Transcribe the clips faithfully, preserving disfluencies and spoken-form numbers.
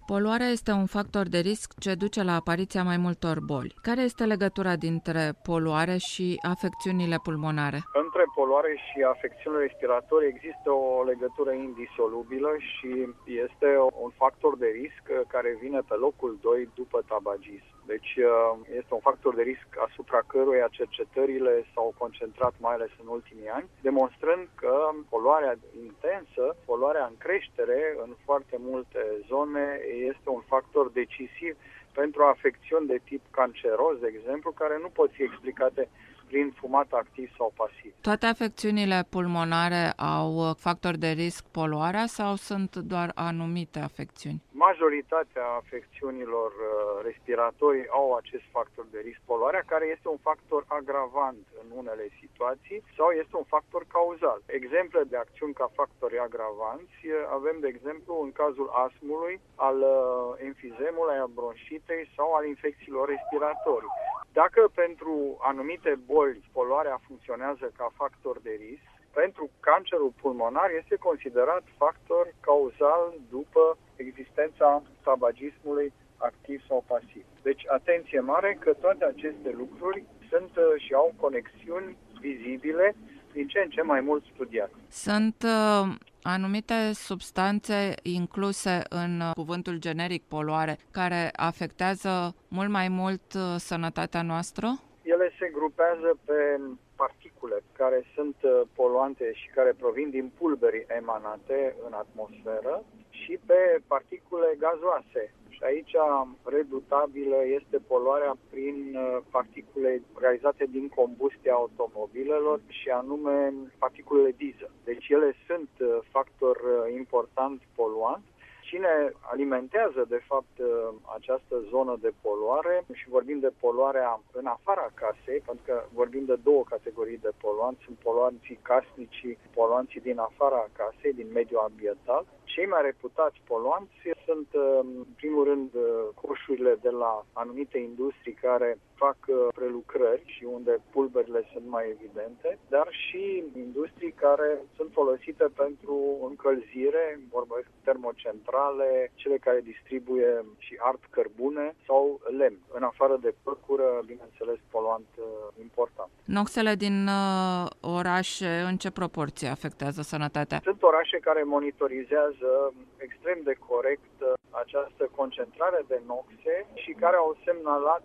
Poluarea este un factor de risc ce duce la apariția mai multor boli. Care este legătura dintre poluare și afecțiunile pulmonare? Între poluare și afecțiunile respiratorii există o legătură indisolubilă și este un factor de risc care vine pe locul doi după tabagism. Deci este un factor de risc asupra căruia cercetările s-au concentrat mai ales în ultimii ani, demonstrând că poluarea intensă, poluarea în creștere în foarte multe zone, este un factor decisiv pentru afecțiuni de tip canceros, de exemplu, care nu pot fi explicate prin fumat activ sau pasiv. Toate afecțiunile pulmonare au factor de risc poluarea sau sunt doar anumite afecțiuni? Majoritatea afecțiunilor respiratorii au acest factor de risc poluarea, care este un factor agravant în unele situații sau este un factor cauzal. Exemple de acțiuni ca factori agravanți avem, de exemplu, în cazul astmului, al enfizemului, al bronșitei sau al infecțiilor respiratorii. Dacă pentru anumite boli poluarea funcționează ca factor de risc, pentru cancerul pulmonar este considerat factor cauzal după existența tabagismului activ sau pasiv. Deci atenție mare că toate aceste lucruri sunt și au conexiuni vizibile din ce în ce mai mult studiate. Sunt uh, anumite substanțe incluse în uh, cuvântul generic poluare care afectează mult mai mult uh, sănătatea noastră? Ele se grupează pe particule care sunt uh, poluante și care provin din pulberi emanate în atmosferă și pe particule gazoase. Și aici redutabilă este poluarea prin particule realizate din combustia automobilelor și anume particulele diesel. Deci ele sunt factor important poluant. Cine alimentează, de fapt, această zonă de poluare, și vorbim de poluarea în afara casei, pentru că vorbim de două categorii de poluanți, sunt poluanții casnici, poluanții din afara casei, din mediul ambiental. Cei mai reputați poluanți sunt, în primul rând, coșurile de la anumite industrii care fac prelucrări și unde pulberile sunt mai evidente, dar și industrii care sunt folosite pentru încălzire, vorbesc termocentrale, cele care distribuie și ard cărbune sau lemn, în afară de păcură, bineînțeles, poluant important. Noxele din uh, orașe, în ce proporție afectează sănătatea? Sunt orașe care monitorizează extrem de corect această concentrare de noxe și care au semnalat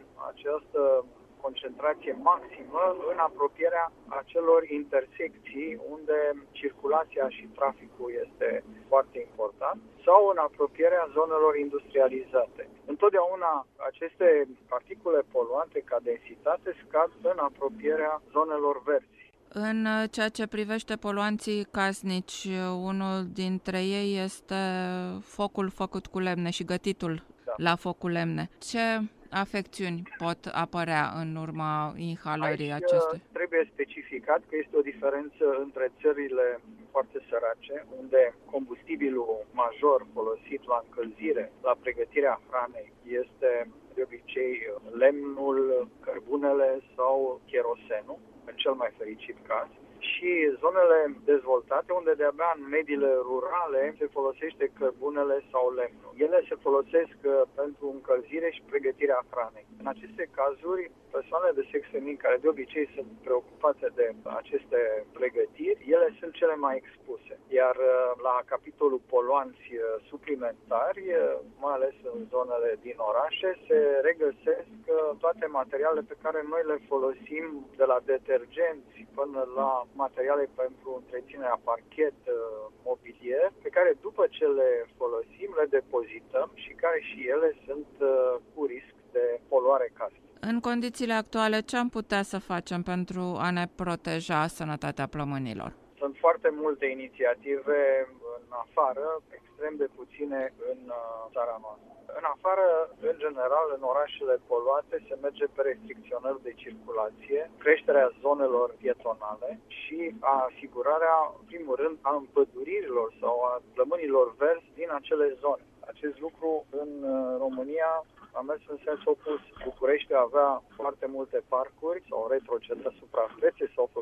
această concentrație maximă în apropierea acelor intersecții unde circulația și traficul este foarte important sau în apropierea zonelor industrializate. Întotdeauna aceste particule poluante ca densitate scad în apropierea zonelor verzi. În ceea ce privește poluanții casnici, unul dintre ei este focul făcut cu lemne și gătitul da. la foc cu lemne. Ce afecțiuni pot apărea în urma inhalării Aici acestui? Trebuie specificat că este o diferență între țările foarte sărace, unde combustibilul major folosit la încălzire, la pregătirea hranei, este de obicei lemnul, cărbunele sau cherosenul, în cel mai fericit caz, și zonele dezvoltate, unde de-abia în mediile rurale se folosește cărbunele sau lemnul. Ele se folosesc pentru încălzire și pregătirea hranei. În aceste cazuri, persoanele de sex feminin, care de obicei sunt preocupate de aceste pregătiri, ele sunt cele mai expuse. Iar la capitolul poluanți suplimentari, mai ales în zonele din orașe, se regăsesc toate materialele pe care noi le folosim, de la detergenți până la materiale pentru întreținerea parchet, mobilier, pe care după ce le folosim, le depozităm și care și ele sunt cu risc de poluare casnică. În condițiile actuale, ce am putea să facem pentru a ne proteja sănătatea plămânilor? Sunt foarte multe inițiative în afară, extrem de puține în țara noastră. În afară, în general, în orașele poluate se merge pe restricționări de circulație, creșterea zonelor pietonale și asigurarea, în primul rând, a împăduririlor sau a plămânilor verzi din acele zone. Acest lucru în România a mers în sens opus. București avea foarte multe parcuri, s-au retrocedat suprafețe, s-au făcut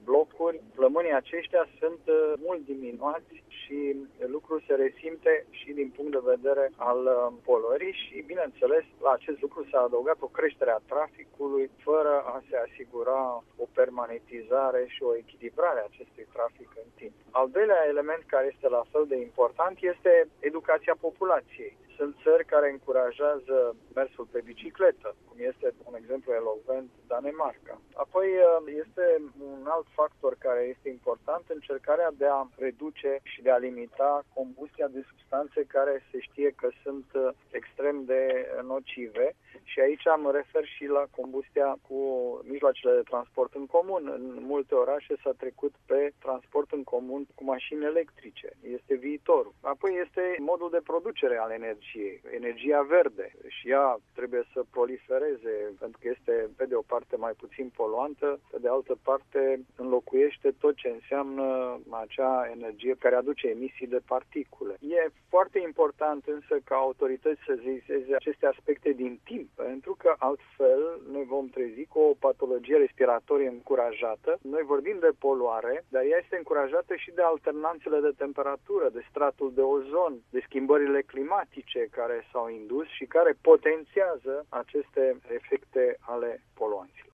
blocuri, plămânii aceștia sunt mult diminuați și lucrul se resimte și din punct de vedere al poluării și, bineînțeles, la acest lucru s-a adăugat o creștere a traficului fără a se asigura o permanentizare și o echilibrare a acestui trafic în timp. Al doilea element care este la fel de important este educația populației. Sunt țări care încurajează mersul pe bicicletă, cum este un exemplu elocvent Danemarca. Apoi este un alt factor care este important, încercarea de a reduce și de a limita combustia de substanțe care se știe că sunt extrem de nocive și aici mă refer și la combustia cu mijloacele de transport în comun. În multe orașe s-a trecut pe transport în comun cu mașini electrice. Este viitorul. Apoi este modul de producere al energiei, energia verde și ea trebuie să prolifereze pentru că este pe de o parte mai puțin poluantă, pe de altă parte înlocuiește tot ce înseamnă acea energie care aduce emisii de particule. E foarte important însă ca autorități să ziseze aceste aspecte din timp, pentru că altfel ne vom trezi cu o patologie respiratorie încurajată. Noi vorbim de poluare, dar ea este încurajată și de alternanțele de temperatură, de stratul de ozon, de schimbările climatice care s-au indus și care potențiază aceste efecte ale poluanților.